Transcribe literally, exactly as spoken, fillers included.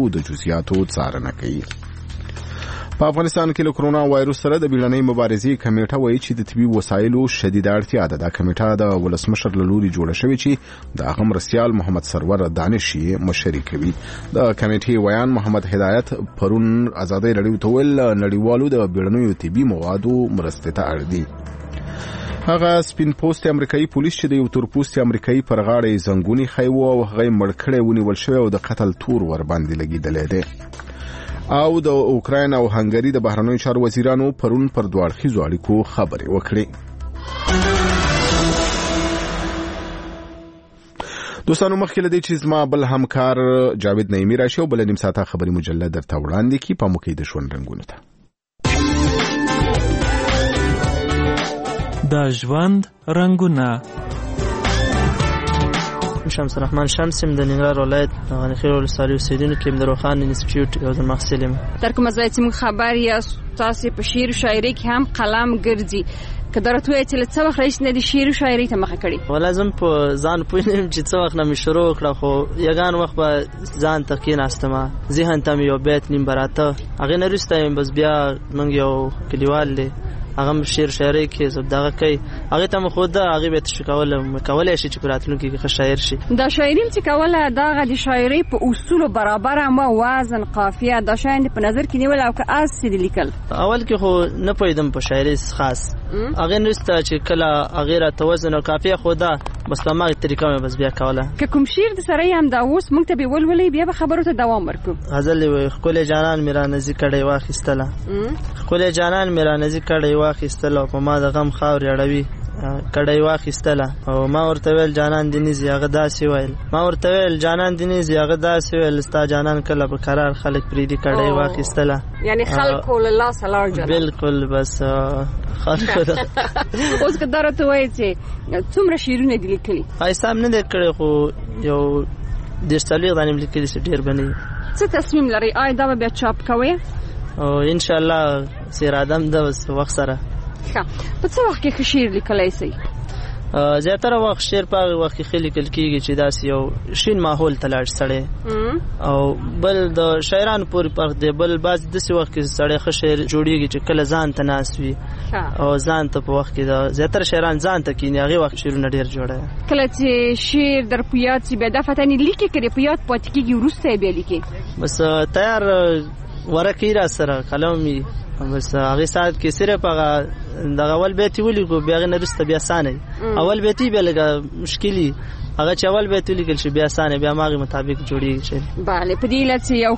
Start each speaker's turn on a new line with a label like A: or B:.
A: موادو د جزئیاتو څارنه کوي. په افغانستان کې له کرونا وایروس سره د بیړنۍ مبارزې کمیټه وایي چې د طبي وسایلو شدیده اړتیا ده. دا کمیټه د ولسمشر له لوري جوړه شوې چې د هغه مرستیال محمد سرور دانش یې مشري کوي. د کمیټې ویان محمد هدایت پرون ازادي راډیو ته ویل نړیوالو د بیړنیو طبي موادو مرستې ته اړ دي. هغه سپین پوسټ امریکایي پولیس چې د یو تور پوسټ امریکایي پر غاړه زنګونی خایو او هغه مړ کړی ونیول شوی او د قتل تور ور باندې لګیدلی دی. او د اوکراین او هنګری د بهرنیو چارو وزیرانو پرون پر دوه اړخیزو اړیکو خبرې وکړې. دوستانو مخکې له دې چې زما بل همکار جاوید نعیمي راشي او بل نیم ساعته خبري مجله درته وړاندې کړي په موکې د ژوند رنګونو ته.
B: د ژوند رنګونه
C: شمس الرحمن شمسم د ننګرهار ولایت غنی خیل ولسوالۍ اوسیدونکی یم. د روخان انسټیټیوټ یو ځل محصل یم.
D: تر کومه ځای چې موږ خبر یاست تاسو په شعر او شاعري کې هم قلم ګرځي که درته وایي چې له څه وخت راهیسې نه د شعر او شاعري ته مخه کړې؟
C: والله زه په ځان پوه نه یم چې څه وخت نه مې شروع کړه، خو یګان وخت به ځان ته کېناستم، ذهن ته مې یو بیت نیم براته، هغې نه وروسته یم بس بیا موږ یو کلیوال دی هغه شعر شاعري کې زه دغه کوي هغې ته مې ښوده، هغې به یې تشه کوله کولی شي چې په راتلونکي کې ښه شاعر شي.
D: دا شاعري چې کوله دغه د شاعرۍ په اصولو برابره ما وزن قافیه دا شیان په نظر کې نیول او که هسې دې لیکل؟
C: اول کې خو نه پوهېدم په شاعرۍ خاص، هغې نه وروسته چې کله هغې راته وزن او قافیه ښوده بس په هماغې طریقه مې بس بیا کوله.
D: که کوم شعر د سره یې همدا اوس موږ ته به ولولئ بیا به خبرو ته دوام ورکړو.
C: غزل یې وایي ښکلی جانان مې رانزي کړی واخیستله، ښکلی جانان مې رانزي کړی واخیستله په ما د غم خاورې اړوي کړی واخیستله، او ما ورته ویل جانان دې نیزي هغه داسې ویل، ما ورته ویل جانان دې نیزي هغه داسې ویل ستا جانان کله په قرار خلک پرېږدي کړی واخیستله.
D: یعنی خلکو له لاسه لاړ جانان.
C: بالکل بس خلکو ده.
D: اوس که دا راته وایي چې څومره شعرونه دې لیکلي؟ حساب
C: نه دی کړی خو یو دېرش څلوېښت دانې مې لیکلي چې ډېر به نه وي.
D: څه تصمیم لرئ آیا دا به بیا چاپ کوئ؟
C: او انشاءالله اراده هم ده بس وخت سره.
D: ښه په څه وخت کې ښه شعر لیکلی شئ؟
C: زیاتره وخت شعر په هغې وخت کې ښه لیکل کېږي چې داسې یو شین ماحول ته لاړ سړی، او بل د شاعرانو پورې فرق دی، بل بعضې داسې وخت کې سړی ښه شعر جوړېږي چې کله ځان ته ناست وي او ځان ته په وخت کې د زیاتره شاعران ځان ته کښېني هغې وخت شعرونه ډېر جوړوي.
D: کله چې شعر در په یاد شي بیا دا فتنې لیکې که په یاد پاتې کېږي وروسته یې بیا لیکې؟
C: بس تیار ورقې را سره قلم وي بس هغې ساعت کې صرف هغه دغه اول بیت یې ولیکو بیا هغې نه وروسته بیا اسانه وي. اول بیت یې بیا لږه مشکل وي، هغه چې اول بیت ولیکل شي بیا اسانه بیا هماغې مطابق جوړېږي.
D: بله په دې علت چې یو